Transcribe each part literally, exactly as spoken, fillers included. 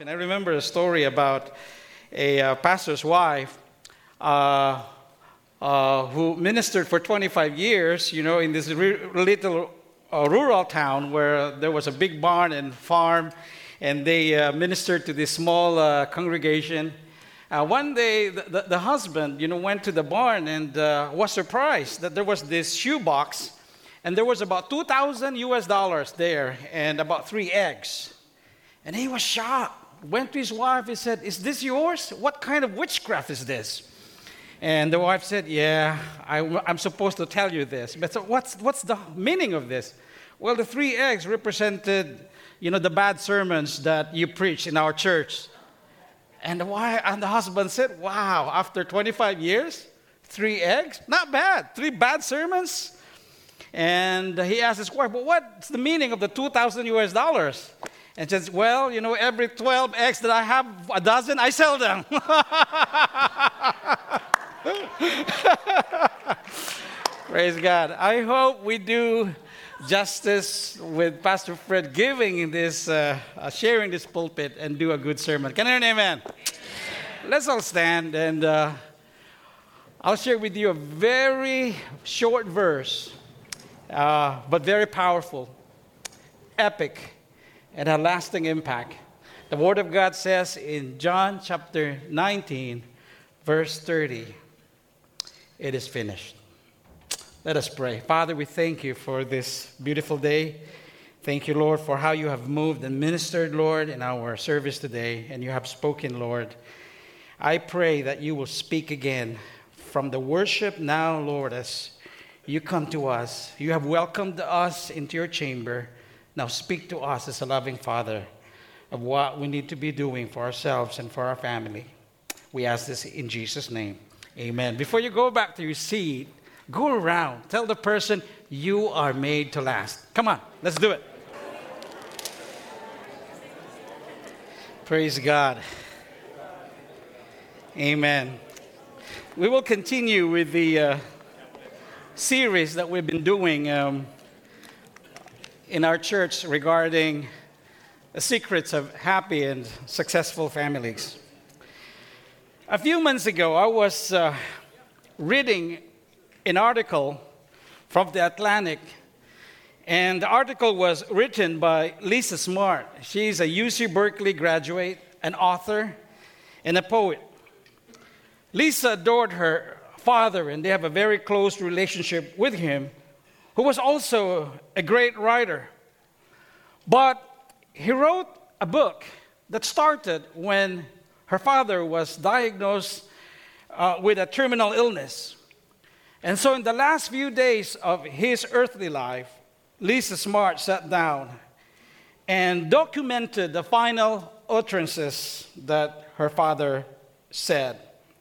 And I remember a story about a uh, pastor's wife uh, uh, who ministered for twenty-five years, you know, in this re- little uh, rural town where there was a big barn and farm, and they uh, ministered to this small uh, congregation. Uh, one day, the, the, the husband, you know, went to the barn and uh, was surprised that there was this shoebox, and there was about two thousand U S dollars there and about three eggs. And he was shocked. Went to his wife and said, "Is this yours? What kind of witchcraft is this?" And the wife said, "Yeah, I, I'm supposed to tell you this. But so what's what's the meaning of this?" Well, the three eggs represented, you know, the bad sermons that you preach in our church. And the wife and the husband said, "Wow, after twenty-five years, three eggs? Not bad. Three bad sermons?" And he asked his wife, "Well, what's the meaning of the two thousand U S dollars?" And says, "Well, you know, every twelve eggs that I have, a dozen, I sell them." Praise God. I hope we do justice with Pastor Fred giving this, uh, uh, sharing this pulpit and do a good sermon. Can I hear an amen? Amen. Let's all stand, and uh, I'll share with you a very short verse, uh, but very powerful, epic, and a lasting impact. The Word of God says in John chapter nineteen, verse thirty, "It is finished." Let us pray. Father, we thank you for this beautiful day. Thank you, Lord, for how you have moved and ministered, Lord, in our service today, and you have spoken, Lord. I pray that you will speak again from the worship now, Lord, as you come to us. You have welcomed us into your chamber. Now speak to us as a loving Father of what we need to be doing for ourselves and for our family. We ask this in Jesus' name. Amen. Before you go back to your seat, go around. Tell the person, you are made to last. Come on, let's do it. Praise God. Amen. We will continue with the uh, series that we've been doing um, in our church regarding the secrets of happy and successful families. A few months ago, I was uh, reading an article from the Atlantic, and the article was written by Lisa Smart. She's a U C Berkeley graduate, an author, and a poet. Lisa adored her father, and they have a very close relationship with him, who was also a great writer. But he wrote a book that started when her father was diagnosed uh, with a terminal illness. And so in the last few days of his earthly life, Lisa Smart sat down and documented the final utterances that her father said.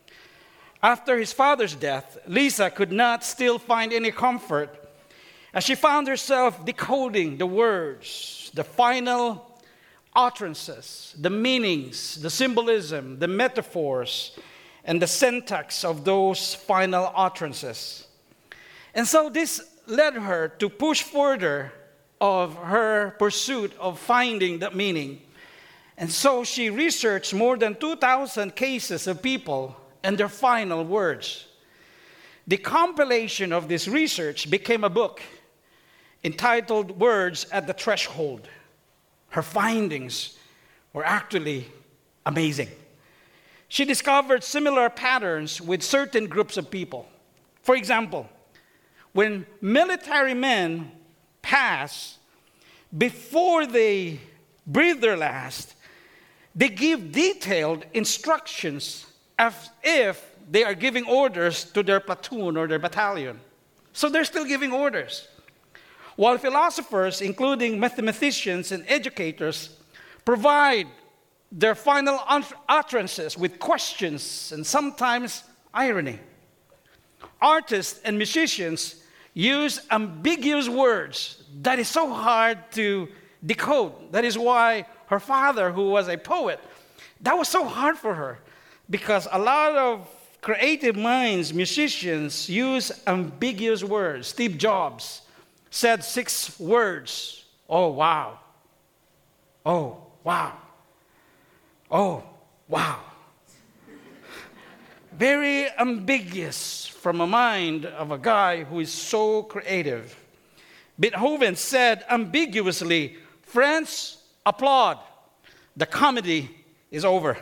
After his father's death, Lisa could not still find any comfort as she found herself decoding the words, the final utterances, the meanings, the symbolism, the metaphors, and the syntax of those final utterances. And so this led her to push further of her pursuit of finding the meaning. And so she researched more than two thousand cases of people and their final words. The compilation of this research became a book entitled Words at the Threshold. Her findings were actually amazing. She discovered similar patterns with certain groups of people. For example, when military men pass, before they breathe their last, they give detailed instructions as if they are giving orders to their platoon or their battalion. So they're still giving orders. While philosophers, including mathematicians and educators, provide their final utterances with questions and sometimes irony. Artists and musicians use ambiguous words that is so hard to decode. That is why her father, who was a poet, that was so hard for her, because a lot of creative minds, musicians, use ambiguous words. Steve Jobs said six words. Oh, wow. Oh, wow. Oh, wow. Very ambiguous from a mind of a guy who is so creative. Beethoven said ambiguously, "Friends, applaud. The comedy is over."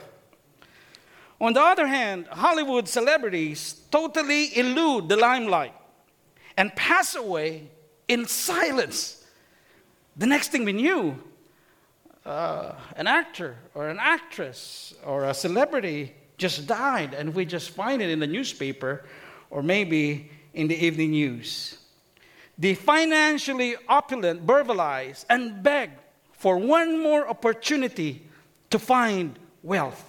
On the other hand, Hollywood celebrities totally elude the limelight and pass away in silence. The next thing we knew, uh, an actor or an actress or a celebrity just died, and we just find it in the newspaper or maybe in the evening news. The financially opulent verbalize and beg for one more opportunity to find wealth.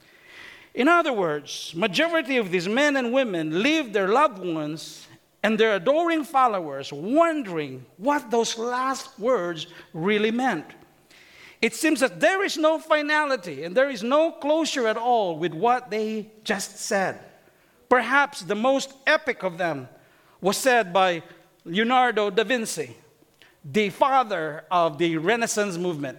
In other words, majority of these men and women leave their loved ones and their adoring followers wondering what those last words really meant. It seems that there is no finality and there is no closure at all with what they just said. Perhaps the most epic of them was said by Leonardo da Vinci, the father of the Renaissance movement.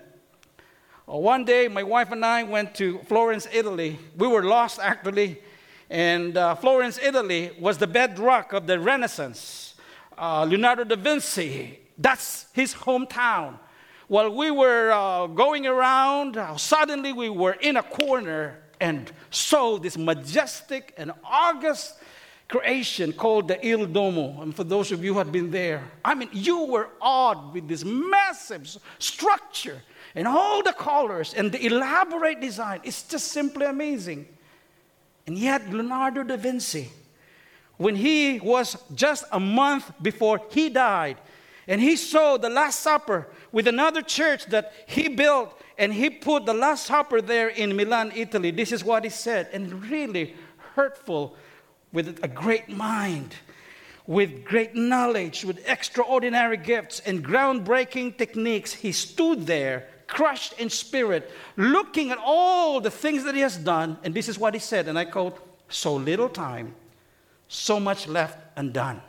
One day, my wife and I went to Florence, Italy. We were lost, actually. And uh, Florence, Italy was the bedrock of the Renaissance. Uh, Leonardo da Vinci, that's his hometown. While we were uh, going around, uh, suddenly we were in a corner and saw this majestic and august creation called the Il Duomo. And for those of you who had been there, I mean, you were awed with this massive structure and all the colors and the elaborate design. It's just simply amazing. And yet, Leonardo da Vinci, when he was just a month before he died, and he saw the Last Supper with another church that he built, and he put the Last Supper there in Milan, Italy. This is what he said, and really hurtful, with a great mind, with great knowledge, with extraordinary gifts and groundbreaking techniques. He stood there, crushed in spirit, looking at all the things that he has done, and this is what he said, and I quote, "So little time, so much left undone.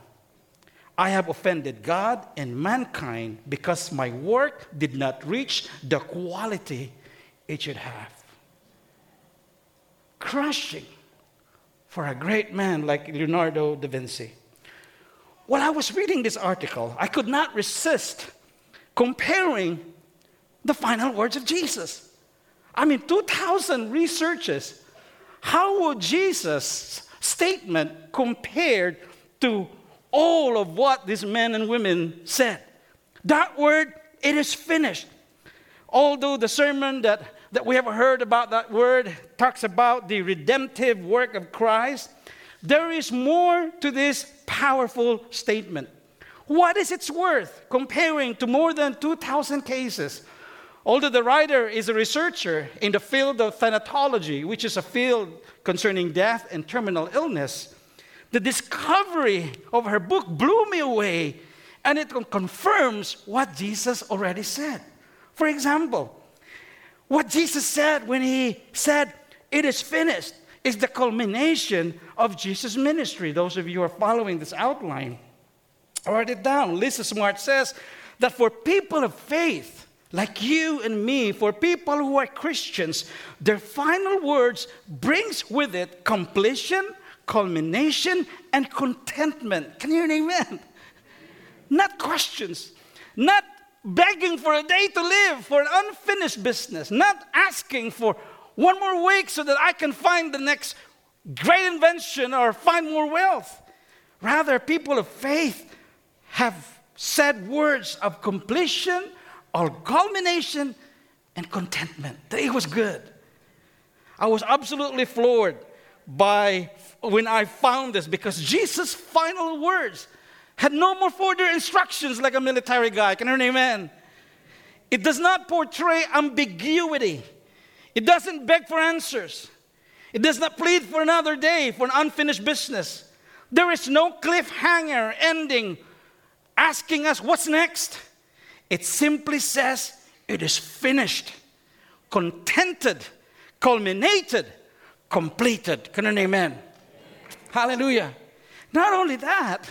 I have offended God and mankind because my work did not reach the quality it should have." Crushing for a great man like Leonardo da Vinci. While I was reading this article, I could not resist comparing the final words of Jesus. I mean, two thousand researchers. How would Jesus' statement compared to all of what these men and women said? That word, "it is finished." Although the sermon that, that we have heard about that word talks about the redemptive work of Christ, there is more to this powerful statement. What is its worth comparing to more than two thousand cases? Although the writer is a researcher in the field of thanatology, which is a field concerning death and terminal illness, the discovery of her book blew me away, and it confirms what Jesus already said. For example, what Jesus said when he said, "it is finished," is the culmination of Jesus' ministry. Those of you who are following this outline, write it down. Lisa Smart says that for people of faith, like you and me, for people who are Christians, their final words brings with it completion, culmination, and contentment. Can you hear an amen? Not questions, not begging for a day to live, for an unfinished business, not asking for one more week so that I can find the next great invention or find more wealth. Rather, people of faith have said words of completion, or culmination, and contentment. It was good. I was absolutely floored by when I found this, because Jesus' final words had no more further instructions like a military guy. Can I hear an amen? It does not portray ambiguity. It doesn't beg for answers. It does not plead for another day, for an unfinished business. There is no cliffhanger ending asking us what's next. It simply says, "it is finished, contented, culminated, completed." Can an amen? Hallelujah. Not only that,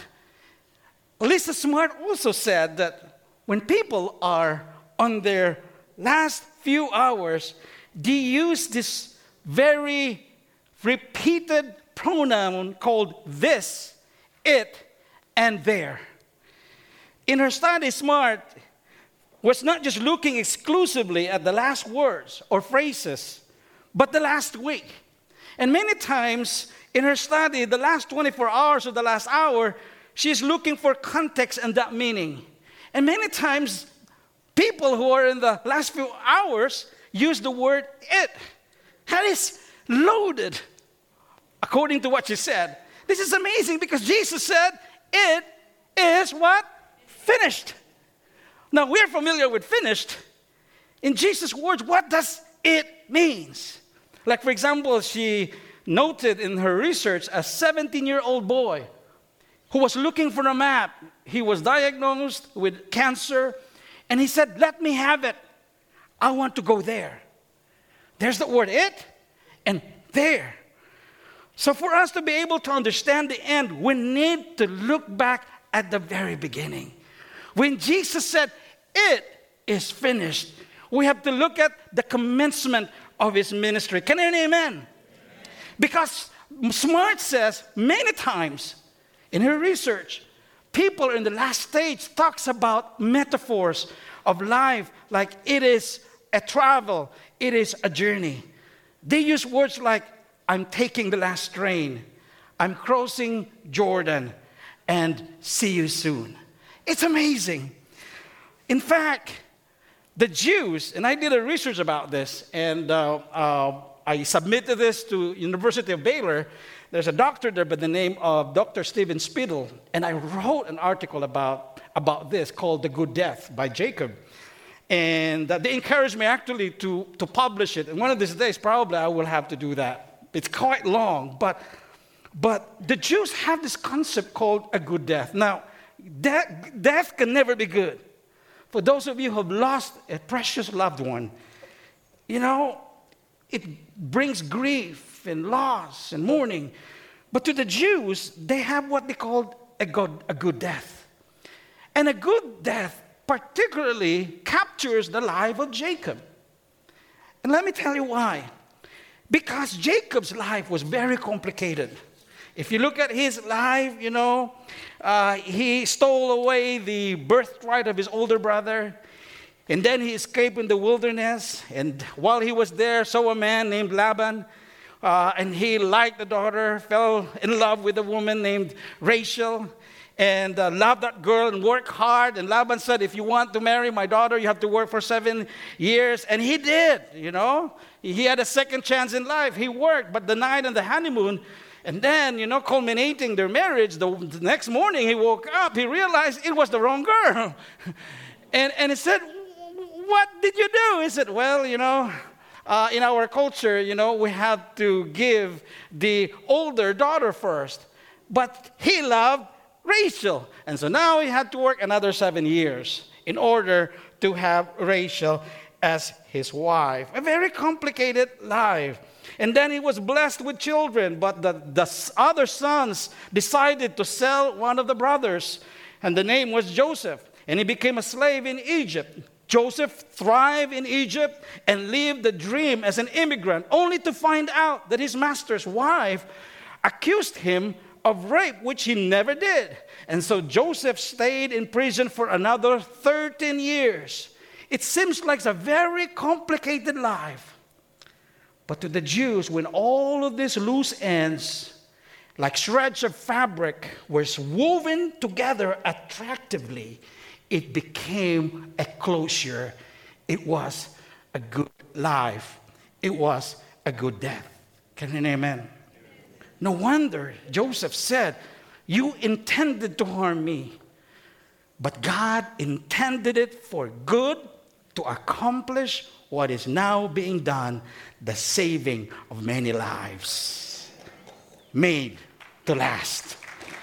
Lisa Smart also said that when people are on their last few hours they use this very repeated pronoun called this, it, and there. In her study, Smart was not just looking exclusively at the last words or phrases, but the last week. And many times in her study, the last twenty-four hours or the last hour, she's looking for context and that meaning. And many times, people who are in the last few hours use the word it. That is loaded, according to what she said. This is amazing because Jesus said, it is what? Finished. Now, we're familiar with finished. In Jesus' words, what does it mean? Like, for example, she noted in her research a seventeen-year-old boy who was looking for a map. He was diagnosed with cancer, and he said, let me have it. I want to go there. There's the word it and there. So for us to be able to understand the end, we need to look back at the very beginning. When Jesus said, it is finished, we have to look at the commencement of his ministry. Can you hear amen? Amen? Because Smart says many times in her research, people in the last stage talks about metaphors of life like it is a travel, it is a journey. They use words like, I'm taking the last train, I'm crossing Jordan, and see you soon. It's amazing. In fact, the Jews, and I did a research about this, and uh, uh, I submitted this to University of Baylor. There's a doctor there by the name of Doctor Stephen Spittle, and I wrote an article about, about this called The Good Death by Jacob. And uh, they encouraged me actually to, to publish it. And one of these days, probably I will have to do that. It's quite long, but, but the Jews have this concept called a good death. Now, death, death can never be good. For those of you who have lost a precious loved one, you know, it brings grief and loss and mourning. But to the Jews, they have what they call a good, a good death. And a good death particularly captures the life of Jacob. And let me tell you why. Because Jacob's life was very complicated. If you look at his life, you know, uh, he stole away the birthright of his older brother. And then he escaped in the wilderness. And while he was there, saw a man named Laban. Uh, and he liked the daughter, fell in love with a woman named Rachel. And uh, loved that girl and worked hard. And Laban said, if you want to marry my daughter, you have to work for seven years. And he did, you know. He had a second chance in life. He worked, but the night on the honeymoon, and then, you know, culminating their marriage, the, the next morning he woke up, he realized it was the wrong girl. and, and he said, what did you do? He said, well, you know, uh, in our culture, you know, we have to give the older daughter first. But he loved Rachel. And so now he had to work another seven years in order to have Rachel as his wife. A very complicated life. And then he was blessed with children, but the, the other sons decided to sell one of the brothers, and the name was Joseph, and he became a slave in Egypt. Joseph thrived in Egypt and lived the dream as an immigrant, only to find out that his master's wife accused him of rape, which he never did. And so Joseph stayed in prison for another thirteen years. It seems like a very complicated life. But to the Jews, when all of these loose ends, like shreds of fabric, were woven together attractively, it became a closure. It was a good life. It was a good death. Can you say amen? No wonder Joseph said, you intended to harm me, but God intended it for good to accomplish what is now being done, the saving of many lives, made to last.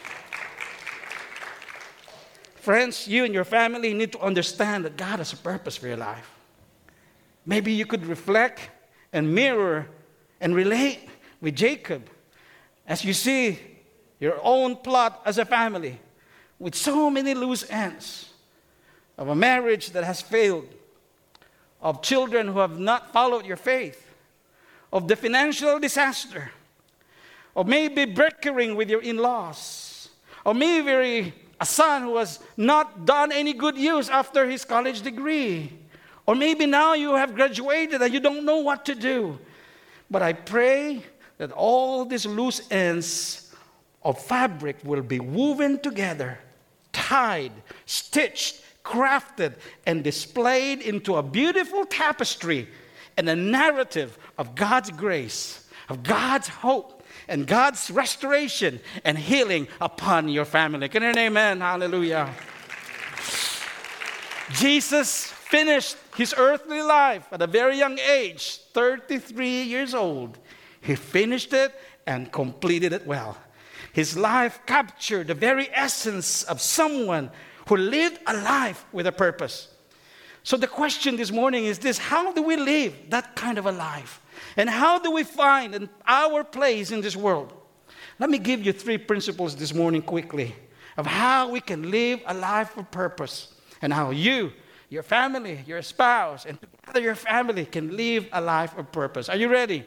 Friends, you and your family need to understand that God has a purpose for your life. Maybe you could reflect and mirror and relate with Jacob as you see your own plot as a family with so many loose ends of a marriage that has failed, of children who have not followed your faith, of the financial disaster, or maybe bickering with your in-laws, or maybe a son who has not done any good use after his college degree, or maybe now you have graduated and you don't know what to do. But I pray that all these loose ends of fabric will be woven together, tied, stitched, crafted, and displayed into a beautiful tapestry and a narrative of God's grace, of God's hope, and God's restoration and healing upon your family. Can you say amen? Hallelujah. Jesus finished his earthly life at a very young age, thirty-three years old. He finished it and completed it well. His life captured the very essence of someone who lived a life with a purpose. So the question this morning is this: how do we live that kind of a life? And how do we find our place in this world? Let me give you three principles this morning quickly of how we can live a life of purpose, and how you, your family, your spouse, and together your family can live a life of purpose. Are you ready?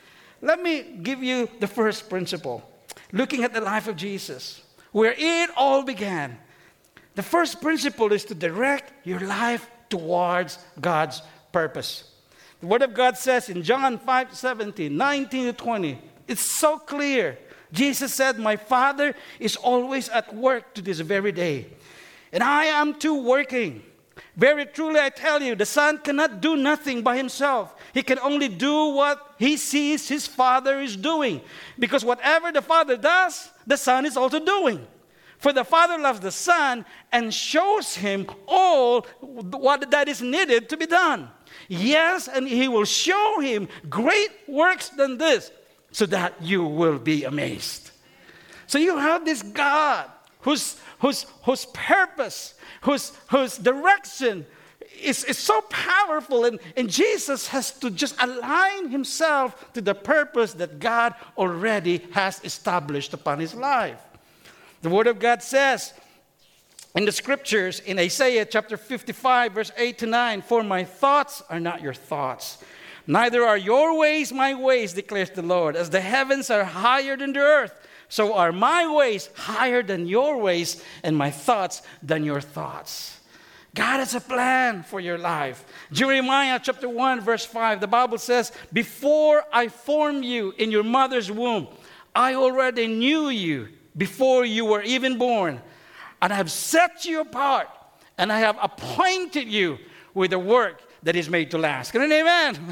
Let me give you the first principle. Looking at the life of Jesus, where it all began. The first principle is to direct your life towards God's purpose. The Word of God says in John five seventeen, nineteen to twenty, it's so clear. Jesus said, "My Father is always at work to this very day, and I am too working. Very truly I tell you, the Son cannot do nothing by himself. He can only do what he sees his Father is doing. Because whatever the Father does, the Son is also doing. For the Father loves the Son and shows him all what that is needed to be done. Yes, and he will show him great works than this, so that you will be amazed." So you have this God whose, whose, whose purpose, whose, whose direction is, is so powerful. And, and Jesus has to just align himself to the purpose that God already has established upon his life. The Word of God says in the Scriptures, in Isaiah chapter fifty-five, verse eight to nine, "For my thoughts are not your thoughts, neither are your ways my ways, declares the Lord. As the heavens are higher than the earth, so are my ways higher than your ways, and my thoughts than your thoughts." God has a plan for your life. Jeremiah chapter one, verse five, the Bible says, "Before I formed you in your mother's womb, I already knew you before you were even born. And I have set you apart, and I have appointed you with a work that is made to last." Can you say amen?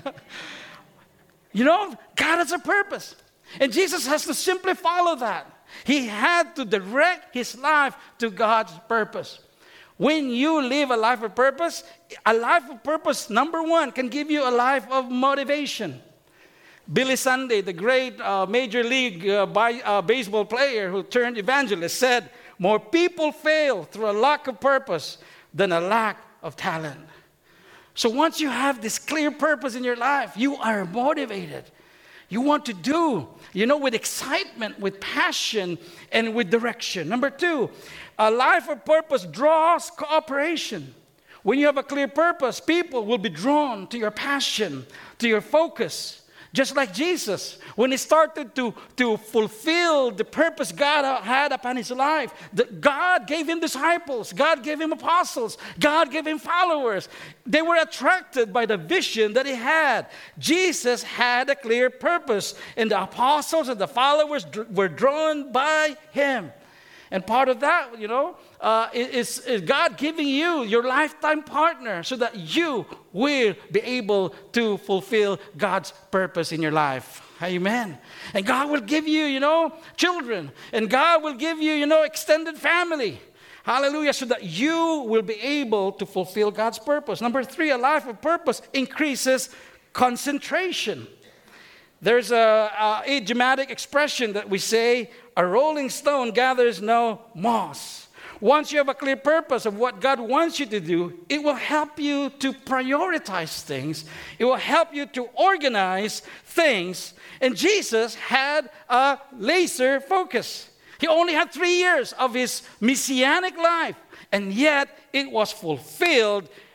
You know, God has a purpose. And Jesus has to simply follow that. He had to direct his life to God's purpose. When you live a life of purpose, a life of purpose, number one, can give you a life of motivation. Billy Sunday, the great uh, Major League uh, by, uh, baseball player who turned evangelist, said, "More people fail through a lack of purpose than a lack of talent." So once you have this clear purpose in your life, you are motivated. You want to do, you know, with excitement, with passion, and with direction. Number two, a life of purpose draws cooperation. When you have a clear purpose, people will be drawn to your passion, to your focus. Just like Jesus, when he started to, to fulfill the purpose God had upon his life, the, God gave him disciples, God gave him apostles, God gave him followers. They were attracted by the vision that he had. Jesus had a clear purpose, and the apostles and the followers dr- were drawn by him. And part of that, you know, uh, is, is God giving you your lifetime partner so that you will be able to fulfill God's purpose in your life. Amen. And God will give you, you know, children. And God will give you, you know, extended family. Hallelujah. So that you will be able to fulfill God's purpose. Number three, a life of purpose increases concentration. There's a, a idiomatic expression that we say, "A rolling stone gathers no moss." Once you have a clear purpose of what God wants you to do, it will help you to prioritize things. It will help you to organize things. And Jesus had a laser focus. He only had three years of his messianic life, and yet it was fulfilled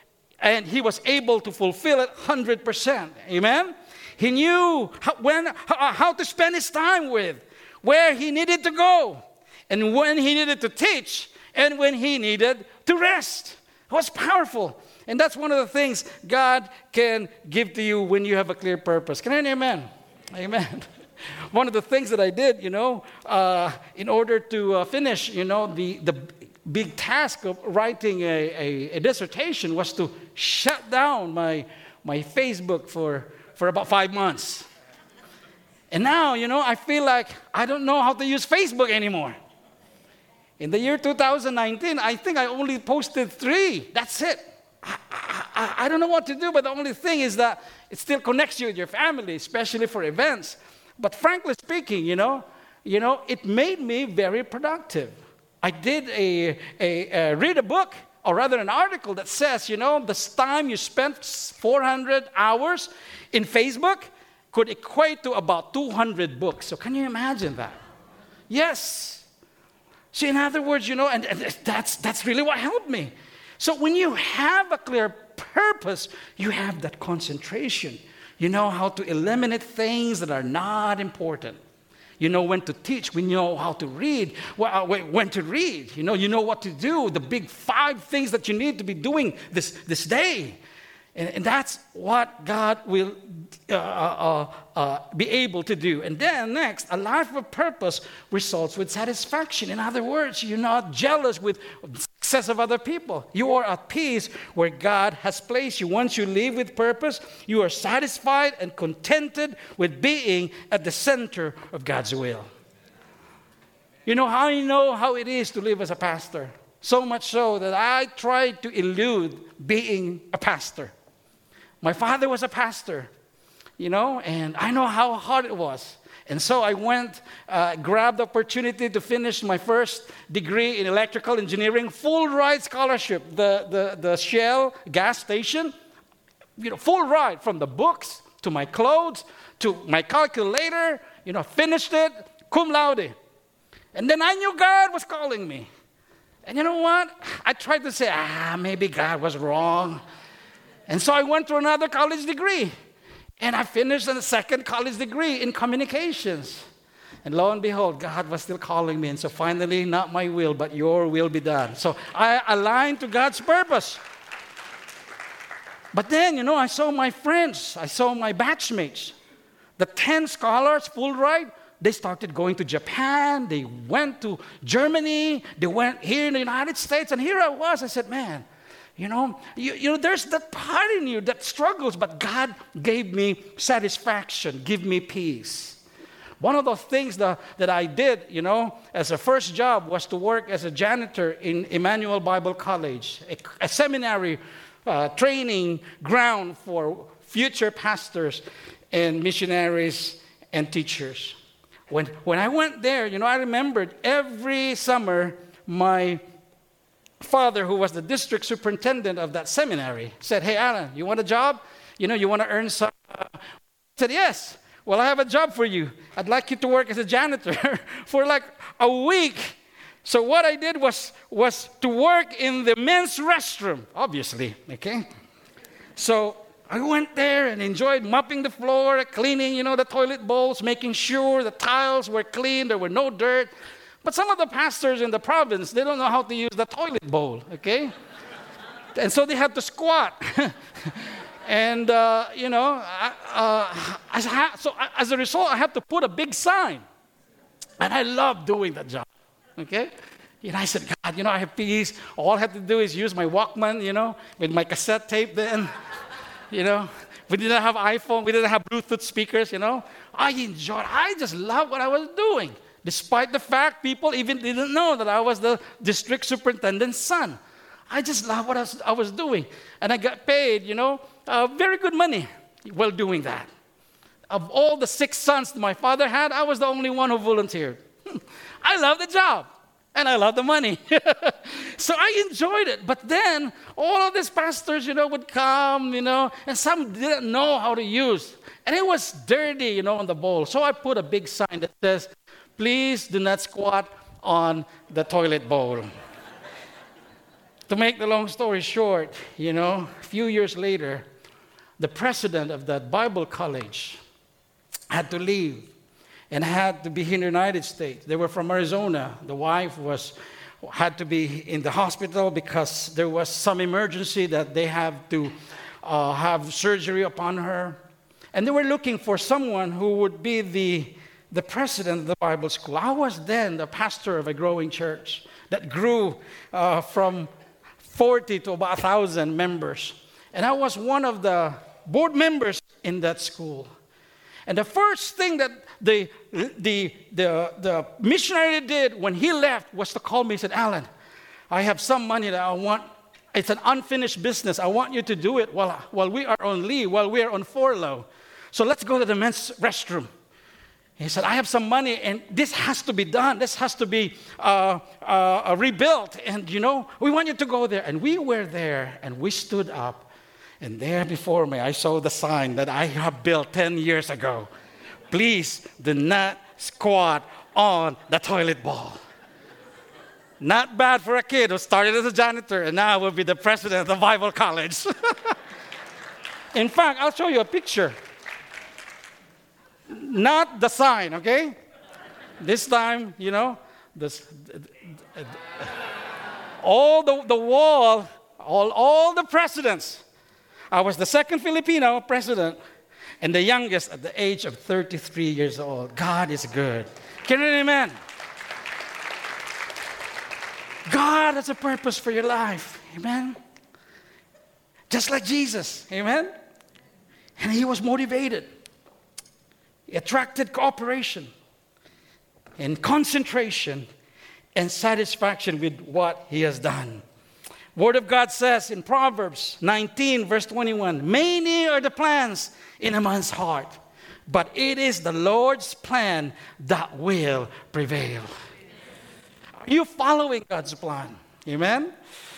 and he was able to fulfill it one hundred percent. Amen? He knew how, when, how, how to spend his time with, where he needed to go, and when he needed to teach, and when he needed to rest. It was powerful. And that's one of the things God can give to you when you have a clear purpose. Can I hear an amen? Amen. One of the things that I did, you know, uh, in order to uh, finish, you know, the, the big task of writing a, a, a dissertation was to shut down my, my Facebook for, for about five months. And now, you know, I feel like I don't know how to use Facebook anymore. In the year two thousand nineteen, I think I only posted three. That's it. I, I, I don't know what to do, but the only thing is that it still connects you with your family, especially for events. But frankly speaking, you know, you know, it made me very productive. I did a, a, a read a book, or rather an article that says, you know, this time you spent four hundred hours in Facebook could equate to about two hundred books. So can you imagine that? Yes. So in other words, you know, and, and that's that's really what helped me. So when you have a clear purpose, you have that concentration. You know how to eliminate things that are not important. You know when to teach. We know how to read. Well, when to read. You know, you know what to do. The big five things that you need to be doing this, this day. And, and that's what God will uh, uh, uh, be able to do. And then next, a life of purpose results with satisfaction. In other words, you're not jealous with success of other people. You are at peace where God has placed you. Once you live with purpose, you are satisfied and contented with being at the center of God's will. You know how you know how it is to live as a pastor? So much so that I tried to elude being a pastor. My father was a pastor, you know, and I know how hard it was. And so I went, uh, grabbed the opportunity to finish my first degree in electrical engineering, full ride scholarship, the, the, the Shell gas station, you know, full ride from the books to my clothes to my calculator, you know, finished it, cum laude. And then I knew God was calling me. And you know what? I tried to say, ah, maybe God was wrong. And so I went to another college degree. And I finished a second college degree in communications. And lo and behold, God was still calling me. And so finally, not my will, but your will be done. So I aligned to God's purpose. But then, you know, I saw my friends. I saw my batchmates. The ten scholars, full ride, they started going to Japan. They went to Germany. They went here in the United States. And here I was. I said, man, You know, you, you know, there's that part in you that struggles, but God gave me satisfaction, give me peace. One of those things that, that I did, you know, as a first job was to work as a janitor in Emmanuel Bible College, a, a seminary uh, training ground for future pastors and missionaries and teachers. When, when I went there, you know, I remembered every summer my father, who was the district superintendent of that seminary, said, hey, Alan, you want a job? You know, you want to earn some? Uh, I said, yes. Well, I have a job for you. I'd like you to work as a janitor for like a week. So what I did was, was to work in the men's restroom, obviously, okay? So I went there and enjoyed mopping the floor, cleaning, you know, the toilet bowls, making sure the tiles were clean, there were no dirt. But some of the pastors in the province, they don't know how to use the toilet bowl, okay? And so they have to squat. and, uh, you know, I, uh, as ha- so as a result, I have to put a big sign. And I love doing that job, okay? And I said, God, you know, I have peace. All I have to do is use my Walkman, you know, with my cassette tape then. You know, we didn't have iPhone. We didn't have Bluetooth speakers, you know. I enjoyed, I just loved what I was doing. Despite the fact people even didn't know that I was the district superintendent's son. I just loved what I was, I was doing. And I got paid, you know, uh, very good money while doing that. Of all the six sons my father had, I was the only one who volunteered. I love the job. And I love the money. So I enjoyed it. But then all of these pastors, you know, would come, you know, and some didn't know how to use. And it was dirty, you know, on the bowl. So I put a big sign that says, please do not squat on the toilet bowl. To make the long story short, you know, a few years later, the president of that Bible college had to leave and had to be in the United States. They were from Arizona. The wife was had to be in the hospital because there was some emergency that they have to uh, have surgery upon her. And they were looking for someone who would be the, the president of the Bible school. I was then the pastor of a growing church that grew uh, from forty to about one thousand members. And I was one of the board members in that school. And the first thing that the, the, the, the missionary did when he left was to call me. He said, Alan, I have some money that I want. It's an unfinished business. I want you to do it while, while we are on leave, while we are on furlough. So let's go to the men's restroom. He said, I have some money, and this has to be done. This has to be uh, uh, rebuilt. And, you know, we want you to go there. And we were there, and we stood up. And there before me, I saw the sign that I have built ten years ago. Please do not squat on the toilet bowl. Not bad for a kid who started as a janitor and now will be the president of the Bible college. In fact, I'll show you a picture. Not the sign, okay? This time, you know, this, all the, the wall, all, all the presidents. I was the second Filipino president and the youngest at the age of thirty-three years old. God is good. Can you amen? God has a purpose for your life. Amen? Just like Jesus. Amen? And he was motivated. He attracted cooperation and concentration and satisfaction with what he has done. Word of God says in Proverbs nineteen, verse twenty-one, many are the plans in a man's heart, but it is the Lord's plan that will prevail. Are you following God's plan? Amen?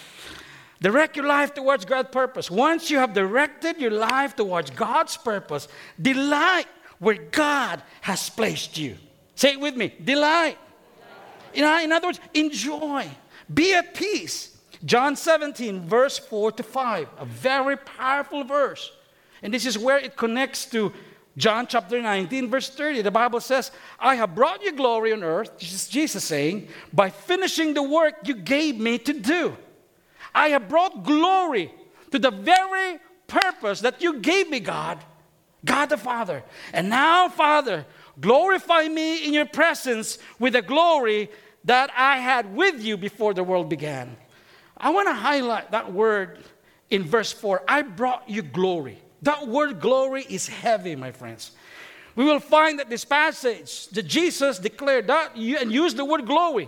Direct your life towards God's purpose. Once you have directed your life towards God's purpose, delight where God has placed you. Say it with me. Delight. You know, in other words, enjoy. Be at peace. John seventeen, verse four to five. A very powerful verse. And this is where it connects to John chapter nineteen, verse thirty. The Bible says, I have brought you glory on earth, this is Jesus saying, by finishing the work you gave me to do. I have brought glory to the very purpose that you gave me, God, God the Father. And now, Father, glorify me in your presence with the glory that I had with you before the world began. I want to highlight that word in verse four. I brought you glory. That word glory is heavy, my friends. We will find that this passage that Jesus declared that and used the word glory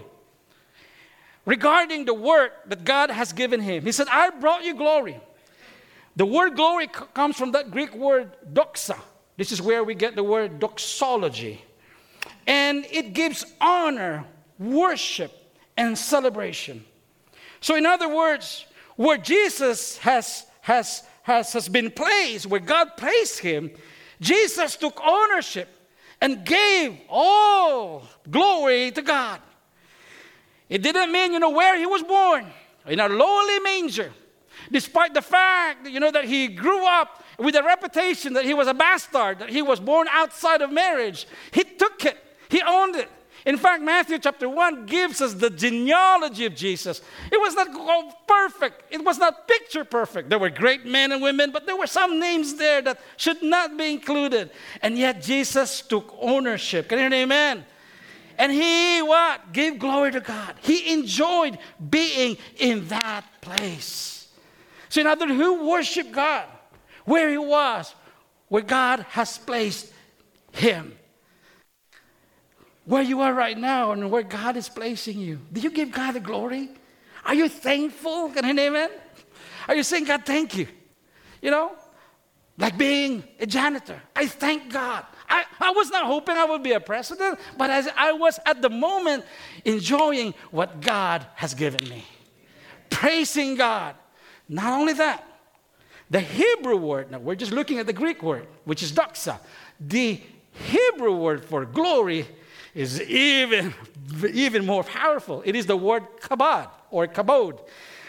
regarding the work that God has given him. He said, I brought you glory. The word glory c- comes from that Greek word doxa. This is where we get the word doxology. And it gives honor, worship, and celebration. So in other words, where Jesus has, has, has, has been placed, where God placed him, Jesus took ownership and gave all glory to God. It didn't mean, you know, where he was born, in a lowly manger. Despite the fact, that, you know, that he grew up with a reputation that he was a bastard, that he was born outside of marriage. He took it. He owned it. In fact, Matthew chapter one gives us the genealogy of Jesus. It was not perfect. It was not picture perfect. There were great men and women, but there were some names there that should not be included. And yet Jesus took ownership. Can you hear amen? And he what? Gave glory to God. He enjoyed being in that place. So in other words, who worshiped God? Where he was, where God has placed him. Where you are right now and where God is placing you. Do you give God the glory? Are you thankful? Can I hear amen? Are you saying, God, thank you? You know, like being a janitor. I thank God. I, I was not hoping I would be a president, but as I was at the moment enjoying what God has given me. Praising God. Not only that, the Hebrew word, now we're just looking at the Greek word, which is doxa. The Hebrew word for glory is even, even more powerful. It is the word kabod or kabod.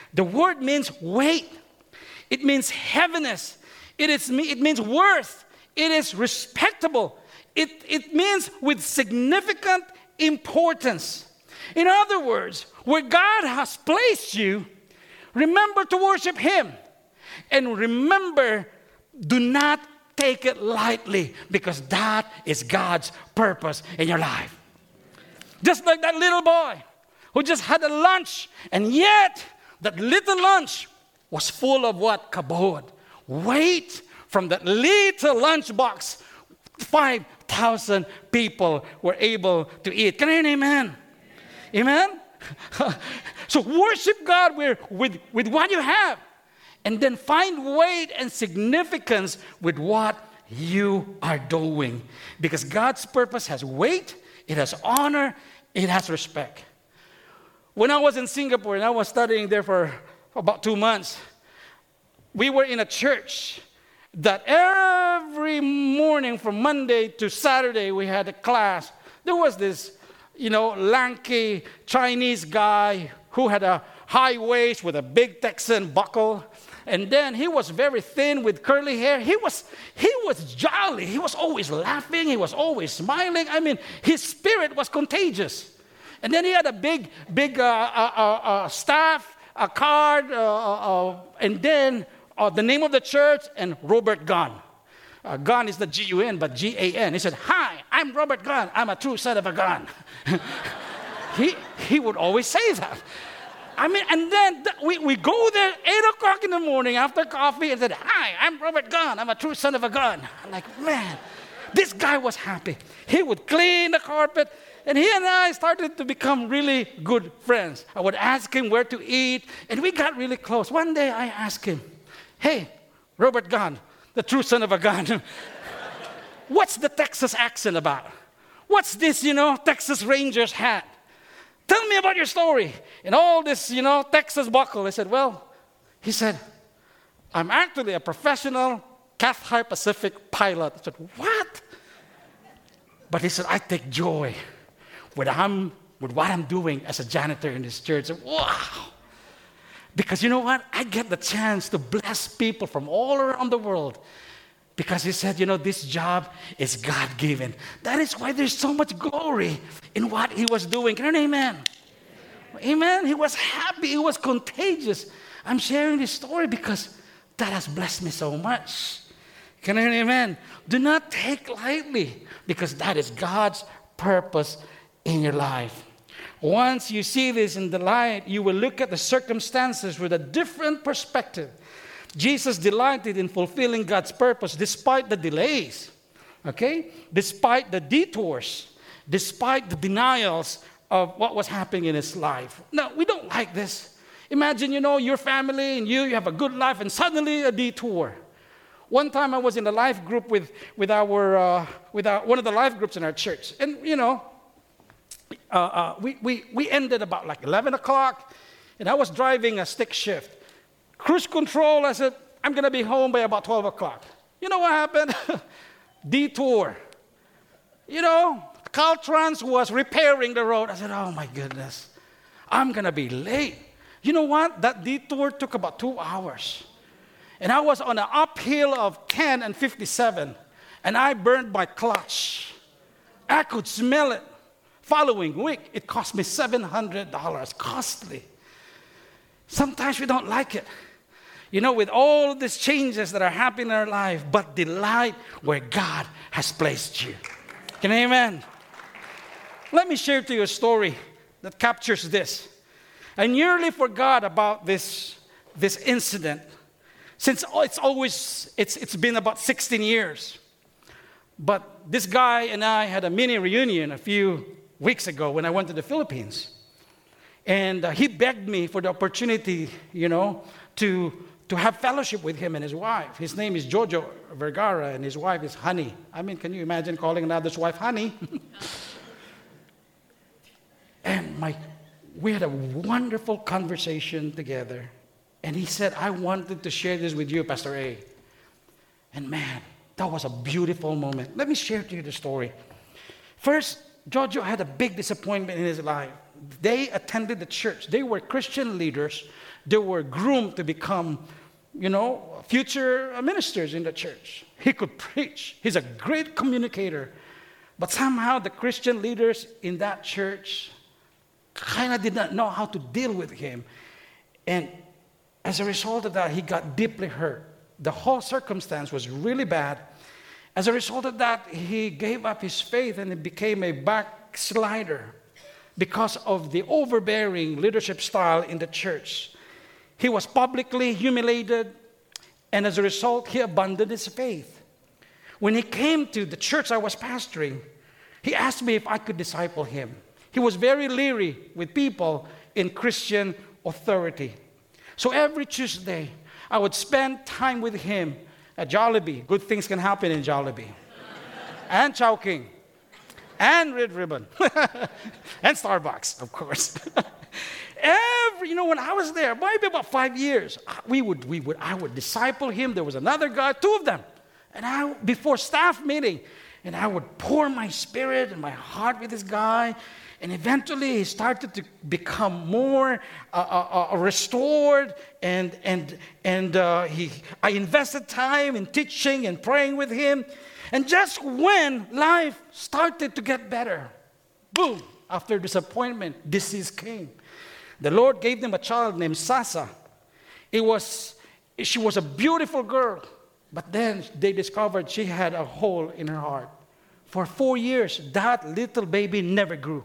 The word means weight. It means heaviness. It, is, it means worth. It is respectable. It, it means with significant importance. In other words, where God has placed you, remember to worship Him. And remember, do not take it lightly, because that is God's purpose in your life. Just like that little boy who just had a lunch, and yet that little lunch was full of what? Kabod. Weight from that little lunch box. five thousand people were able to eat. Can I hear an amen? Amen? So worship God with, with, with what you have. And then find weight and significance with what you are doing. Because God's purpose has weight, it has honor, it has respect. When I was in Singapore and I was studying there for about two months, we were in a church that every morning from Monday to Saturday we had a class. There was this, you know, lanky Chinese guy who had a high waist with a big Texan buckle. And then he was very thin with curly hair. He was, he was jolly. He was always laughing. He was always smiling. I mean, his spirit was contagious. And then he had a big, big uh, uh, uh, uh, staff, a card, uh, uh, and then uh, the name of the church and Robert Gunn. Uh, Gunn is the G U N, but G A N. He said, "Hi, I'm Robert Gunn. I'm a true son of a gun." he, he would always say that. I mean, and then th- we, we go there eight o'clock in the morning after coffee and said, "Hi, I'm Robert Gunn. I'm a true son of a gun." I'm like, man, this guy was happy. He would clean the carpet, and he and I started to become really good friends. I would ask him where to eat, and we got really close. One day I asked him, "Hey, Robert Gunn, the true son of a gun, what's the Texas accent about? What's this, you know, Texas Rangers hat? Tell me about your story." And all this, you know, Texas buckle. I said, "Well," he said, "I'm actually a professional Cathay Pacific pilot." I said, "What?" But he said, "I take joy with, I'm, with what I'm doing as a janitor in this church." I said, "Wow." Because you know what? I get the chance to bless people from all around the world. Because he said, you know, this job is God-given. That is why there's so much glory in what he was doing. Can I hear an amen? Amen. He was happy. He was contagious. I'm sharing this story because that has blessed me so much. Can I hear an amen? Do not take lightly, because that is God's purpose in your life. Once you see this in the light, you will look at the circumstances with a different perspective. Jesus delighted in fulfilling God's purpose despite the delays, okay? Despite the detours, despite the denials of what was happening in his life. Now, we don't like this. Imagine, you know, your family and you, you have a good life, and suddenly a detour. One time I was in a life group with, with, our, uh, with our, one of the life groups in our church. And, you know, uh, uh, we, we, we ended about like eleven o'clock, and I was driving a stick shift. Cruise control, I said, I'm going to be home by about twelve o'clock. You know what happened? Detour. You know, Caltrans was repairing the road. I said, oh my goodness, I'm going to be late. You know what? That detour took about two hours. And I was on an uphill of ten and fifty-seven, and I burned my clutch. I could smell it. Following week, it cost me seven hundred dollars, costly. Sometimes we don't like it. You know, with all these changes that are happening in our life, but delight where God has placed you. Can I amen? Let me share to you a story that captures this. I nearly forgot about this, this incident, since it's always, it's, it's been about sixteen years. But this guy and I had a mini reunion a few weeks ago when I went to the Philippines. And uh, he begged me for the opportunity, you know, to, to have fellowship with him and his wife. His name is Jojo Vergara, and his wife is Honey. I mean, can you imagine calling another's wife Honey? And my, we had a wonderful conversation together. And he said, I wanted to share this with you, Pastor A. And man, that was a beautiful moment. Let me share to you the story. First, Jojo had a big disappointment in his life. They attended the church. They were Christian leaders. They were groomed to become, you know, future ministers in the church. He could preach. He's a great communicator. But somehow the Christian leaders in that church kind of did not know how to deal with him. And as a result of that, he got deeply hurt. The whole circumstance was really bad. As a result of that, he gave up his faith and he became a backslider because of the overbearing leadership style in the church. He was publicly humiliated, and as a result, he abandoned his faith. When he came to the church I was pastoring, he asked me if I could disciple him. He was very leery with people in Christian authority. So every Tuesday, I would spend time with him at Jollibee. Good things can happen in Jollibee. And Chowking. And Red Ribbon. And Starbucks, of course. Every, you know, when I was there, maybe about five years, we would, we would, I would disciple him. There was another guy, two of them. And I, before staff meeting, and I would pour my spirit and my heart with this guy. And eventually he started to become more uh, uh, uh, restored, and and and uh, he. I invested time in teaching and praying with him, and just when life started to get better, boom! After disappointment, disease came. The Lord gave them a child named Sasa. It was she was a beautiful girl, but then they discovered she had a hole in her heart. For four years, that little baby never grew.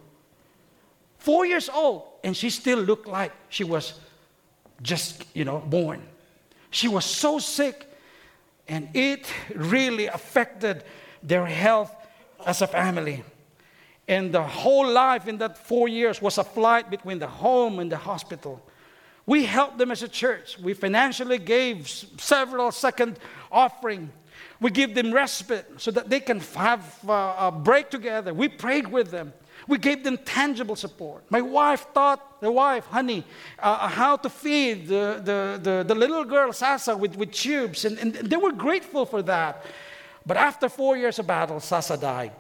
Four years old, and she still looked like she was just, you know, born. She was so sick, and it really affected their health as a family. And the whole life in that four years was a flight between the home and the hospital. We helped them as a church. We financially gave several second offering. We give them respite so that they can have uh, a break together. We prayed with them. We gave them tangible support. My wife taught the wife, honey, uh, how to feed the, the, the, the little girl, Sasa, with, with tubes. And, and they were grateful for that. But after four years of battle, Sasa died.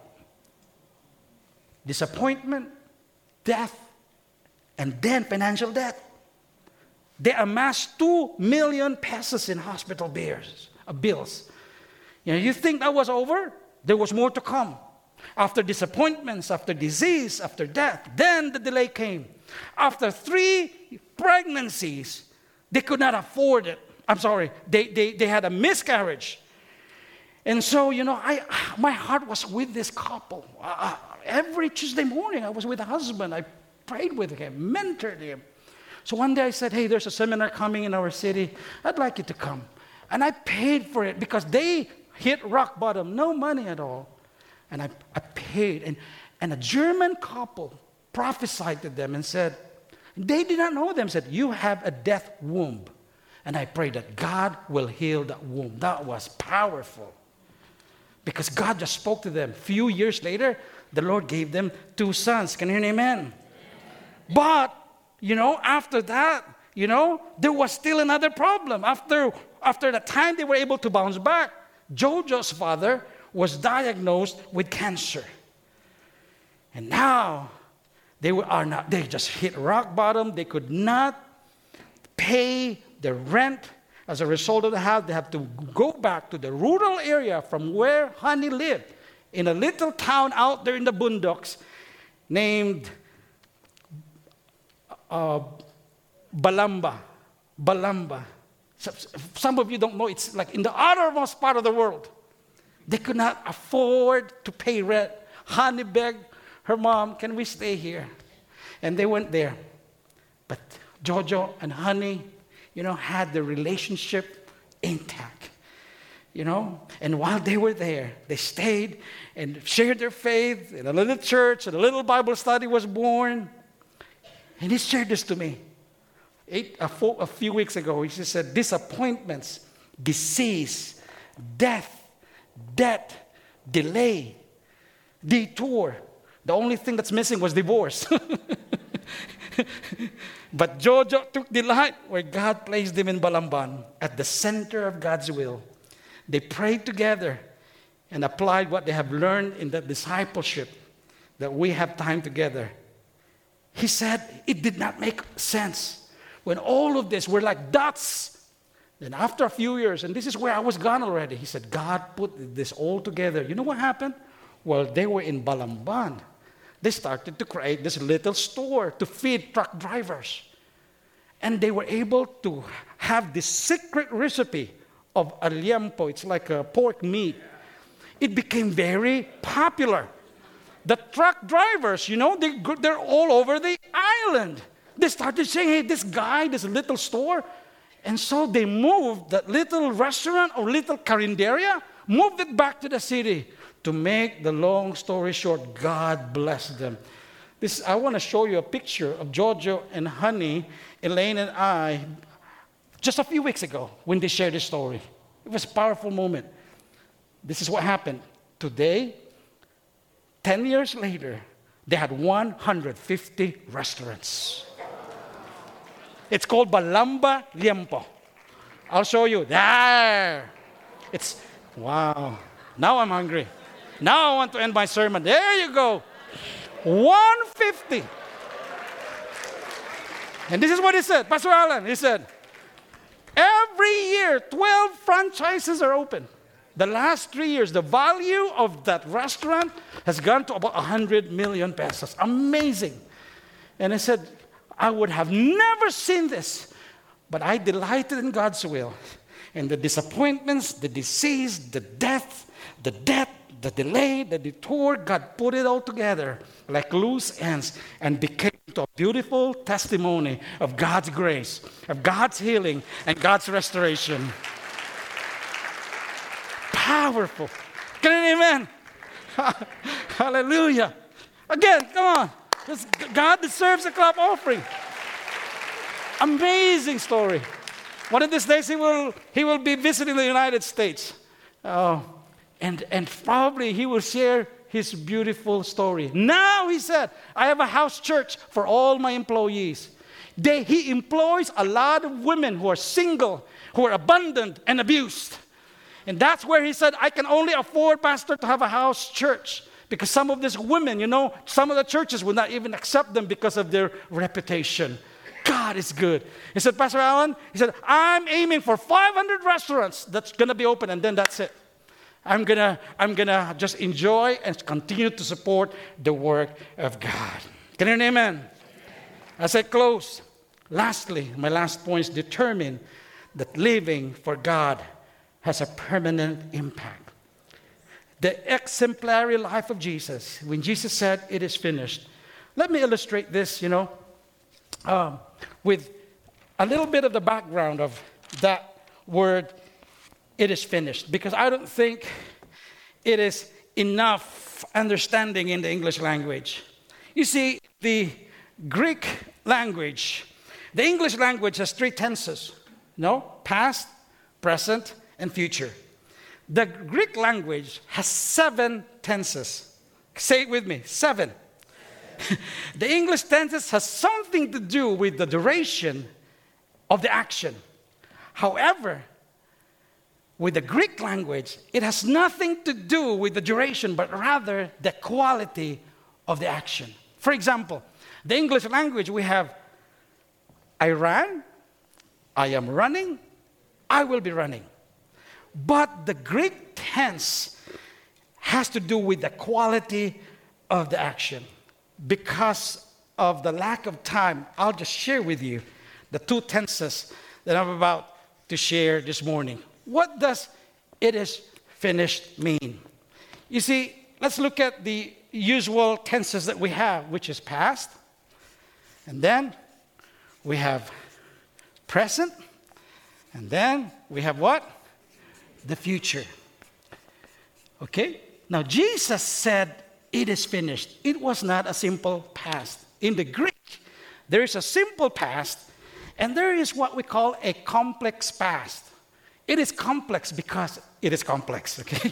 Disappointment, death, and then financial debt. They amassed two million pesos in hospital bills. Uh, bills. You know, you think that was over? There was more to come. After disappointments, after disease, after death, then the delay came. After three pregnancies, they could not afford it. I'm sorry, they, they, they had a miscarriage. And so, you know, I my heart was with this couple. Uh, every Tuesday morning, I was with the husband. I prayed with him, mentored him. So one day I said, hey, there's a seminar coming in our city. I'd like you to come. And I paid for it because they hit rock bottom, no money at all. And I, I paid. And, and a German couple prophesied to them and said, they did not know them, said, you have a death womb. And I prayed that God will heal that womb. That was powerful. Because God just spoke to them. A few years later, the Lord gave them two sons. Can you hear an amen? Amen? But, you know, after that, you know, there was still another problem. After, after the time they were able to bounce back, Jojo's father was diagnosed with cancer. And now they were, are not, they just hit rock bottom. They could not pay the rent. As a result of the house, they have to go back to the rural area from where Honey lived, in a little town out there in the boondocks named uh, Balamba. Balamba. Some of you don't know, it's like in the uttermost part of the world. They could not afford to pay rent. Honey begged her mom, can we stay here? And they went there. But Jojo and Honey, you know, had the relationship intact. You know, and while they were there, they stayed and shared their faith in a little church, and a little Bible study was born. And he shared this to me. Eight, a, four, a few weeks ago, he just said, disappointments, disease, death, debt, delay, detour. The only thing that's missing was divorce. But Jojo took delight where God placed them in Balamban, at the center of God's will. They prayed together and applied what they have learned in that discipleship. that we have time together. He said it did not make sense. When all of this were like dots, then after a few years, and this is where I was gone already, he said, God put this all together. You know what happened? Well, they were in Balamban. They started to create this little store to feed truck drivers. And they were able to have this secret recipe of al liempo. It's like a pork meat. It became very popular. The truck drivers, you know, they, they're all over the island. They started saying, hey, this guy, this little store. And so they moved that little restaurant or little carinderia, moved it back to the city. To make the long story short, God blessed them. This, I want to show you a picture of Jojo and Honey, Elaine and I, just a few weeks ago when they shared this story. It was a powerful moment. This is what happened. Today, ten years later, they had one hundred fifty restaurants. It's called Balamba Liempo. I'll show you. There. It's, wow. Now I'm hungry. Now I want to end my sermon. There you go. one hundred fifty. And this is what he said. Pastor Alan, he said, every year, twelve franchises are open. The last three years, the value of that restaurant has gone to about one hundred million pesos. Amazing. And I said, I would have never seen this, but I delighted in God's will. And the disappointments, the disease, the death, the debt, the delay, the detour, God put it all together like loose ends and became a beautiful testimony of God's grace, of God's healing, and God's restoration. Powerful. Can you amen? Hallelujah. Again, come on. This, God deserves a clap offering. Amazing story. One of these days he will, he will be visiting the United States. Oh, and, and probably he will share his beautiful story. Now, he said, I have a house church for all my employees. They, he employs a lot of women who are single, who are abandoned and abused. And that's where he said, I can only afford, Pastor, to have a house church. Because some of these women, you know, some of the churches will not even accept them because of their reputation. God is good. He said, Pastor Alan, he said, I'm aiming for five hundred restaurants that's going to be open, and then that's it. I'm going to I'm gonna just enjoy and continue to support the work of God. Can you hear an amen? As I close, lastly, my last point is determine that living for God has a permanent impact. The exemplary life of Jesus, when Jesus said, it is finished. Let me illustrate this, you know, um, with a little bit of the background of that word, it is finished. Because I don't think it is enough understanding in the English language. You see, the Greek language, the English language has three tenses, no? Past, present, and future. The Greek language has seven tenses. Say it with me, seven. The English tenses has something to do with the duration of the action. However, with the Greek language, it has nothing to do with the duration, but rather the quality of the action. For example, the English language, we have, I ran, I am running, I will be running. But the Greek tense has to do with the quality of the action. Because of the lack of time, I'll just share with you the two tenses that I'm about to share this morning. What does it is finished mean? You see, let's look at the usual tenses that we have, which is past, and then we have present, and then we have what? The future. Okay? Now, Jesus said, it is finished. It was not a simple past. In the Greek, there is a simple past, and there is what we call a complex past. It is complex because it is complex, okay?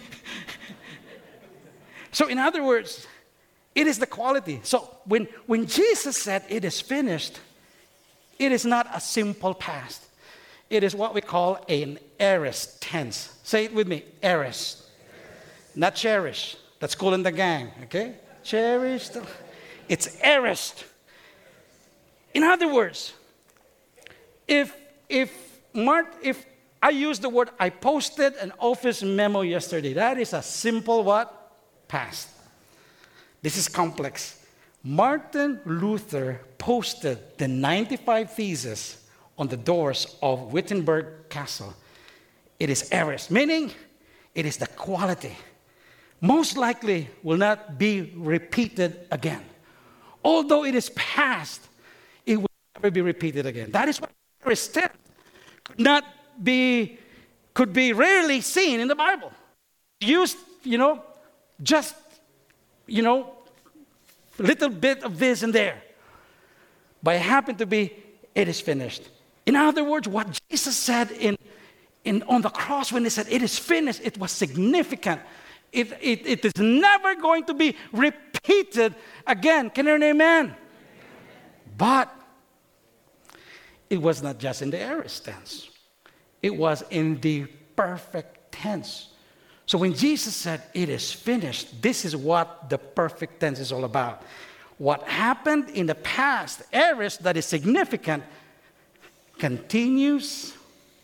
So, in other words, it is the quality. So, when, when Jesus said, it is finished, it is not a simple past. It is what we call an aorist tense. Say it with me, aorist. Not cherish. That's cool in the gang, okay? cherished. It's aorist. In other words, if if Mart, if I use the word, I posted an office memo yesterday, that is a simple what? Past. This is complex. Martin Luther posted the ninety-five Theses on the doors of Wittenberg Castle. It is aorist, meaning it is the quality. Most likely will not be repeated again. Although it is past, it will never be repeated again. That is what aorist said. Could not be, could be rarely seen in the Bible. Used, you know, just, you know, a little bit of this and there. But it happened to be, it is finished. In other words, what Jesus said in, in on the cross when he said, it is finished, it was significant. It, it, it is never going to be repeated again. Can you hear an amen? Amen? But it was not just in the aorist tense. It was in the perfect tense. So when Jesus said, it is finished, this is what the perfect tense is all about. What happened in the past, aorist, that is significant, continues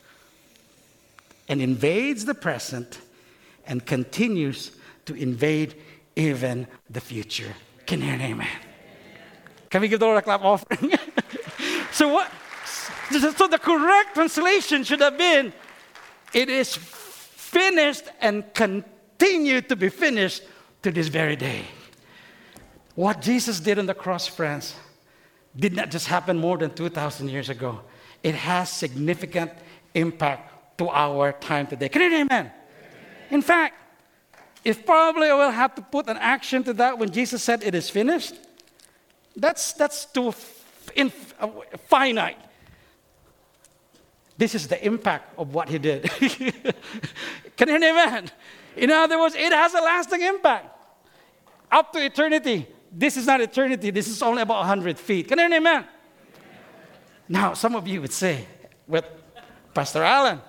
and invades the present and continues to invade even the future. Can you hear an amen? Can we give the Lord a clap offering? So what? So the correct translation should have been, it is finished and continue to be finished to this very day. What Jesus did on the cross, friends, did not just happen more than two thousand years ago. It has significant impact to our time today. Can you hear amen? In fact, if probably I will have to put an action to that when Jesus said it is finished, that's, that's too in, uh, finite. This is the impact of what he did. Can you hear amen? In other words, it has a lasting impact. Up to eternity. This is not eternity. This is only about one hundred feet. Can you hear amen? Now, some of you would say, well, Pastor Allen,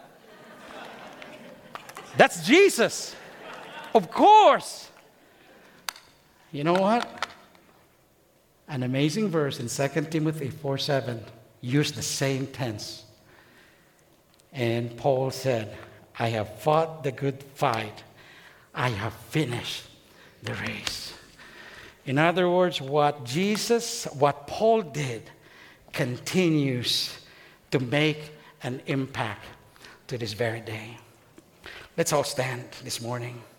that's Jesus. Of course. You know what? An amazing verse in Second Timothy four seven used the same tense. And Paul said, I have fought the good fight. I have finished the race. In other words, what Jesus, what Paul did, continues to make an impact to this very day. Let's all stand this morning.